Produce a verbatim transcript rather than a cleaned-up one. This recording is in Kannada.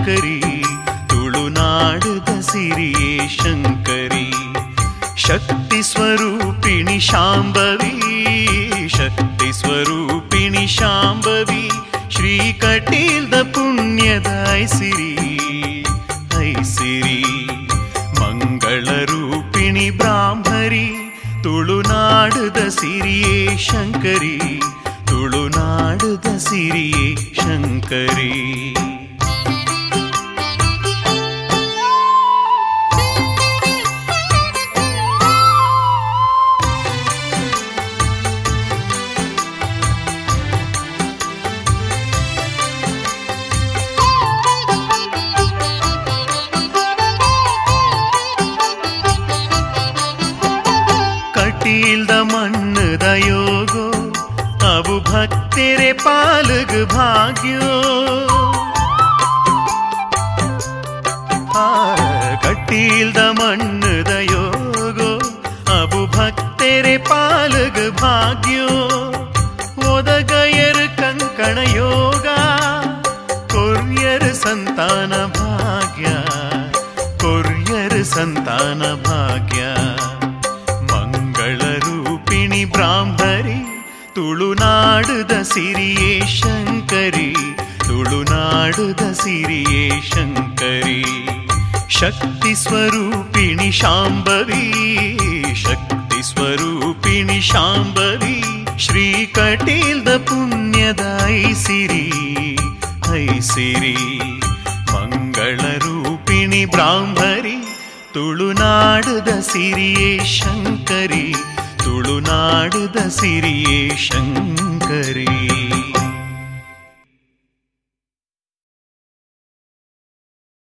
ಶಂಕರಿ ತುಳುನಾಡದ ಸಿರಿಯೇ ಶಂಕರಿ ಶಕ್ತಿ ಸ್ವರೂಪಿಣಿ ಶಾಂಭವಿ ಶಕ್ತಿ ಸ್ವರೂಪಿಣಿ ಶಾಂಭವಿ ಶ್ರೀ ಕಟೀಲ್ದ ಪುಣ್ಯದ ಐಸಿರಿ ಐಸಿರಿ ಮಂಗಳ ರೂಪಿಣಿ ಬ್ರಾಹ್ಮರಿ ತುಳುನಾಡದ ಸಿರಿಯೇ ಶಂಕರಿ ತುಳುನಾಡದ ಸಿರಿಯೇ ಶಂಕರಿ ಕಟೀಲ್ದ ಮಣ್ಣದ ಯೋಗೋ ಅವು ಭಕ್ತರೆ ಪಾಲಗ ಭಾಗ್ಯೋ ಕಟೀಲ್ದ ಮಣ್ಣದ ಯೋಗೋ ಅವು ಭಕ್ತರೆ ಪಾಲಗ ಭಾಗ್ಯೋ ಒದಗಯರ್ ಕಂಕಣ ಯೋಗ ಕೊರ್ಯರ್ ಸಂತಾನ ಭಾಗ್ಯ ಕೊರ್ಯರ್ ಸಂತಾನ ಭಾಗ್ಯ ರೂಪಿಣಿ ಬ್ರಾಹ್ಮರಿ ತುಳುನಾಡದ ಸಿರಿಯೇ ಶಂಕರಿ ತುಳುನಾಡದ ಸಿರಿಯೇ ಶಂಕರಿ ಶಕ್ತಿ ಸ್ವರೂಪಿಣಿ ಶಾಂಭವಿ ಶಕ್ತಿ ಸ್ವರೂಪಿಣಿ ಶಾಂಭವಿ ಶ್ರೀ ಕಟೀಲ್ದ ಪುಣ್ಯದ ಐಸಿರಿ ಐಸಿರಿ ಮಂಗಳ ರೂಪಿಣಿ ಬ್ರಾಹ್ಮರಿ ತುಳುನಾಡದ ಸಿರಿಯೇ ಶಂಕರಿ ತುಳುನಾಡದ ಸಿರಿಯೇ ಶಂಕರಿ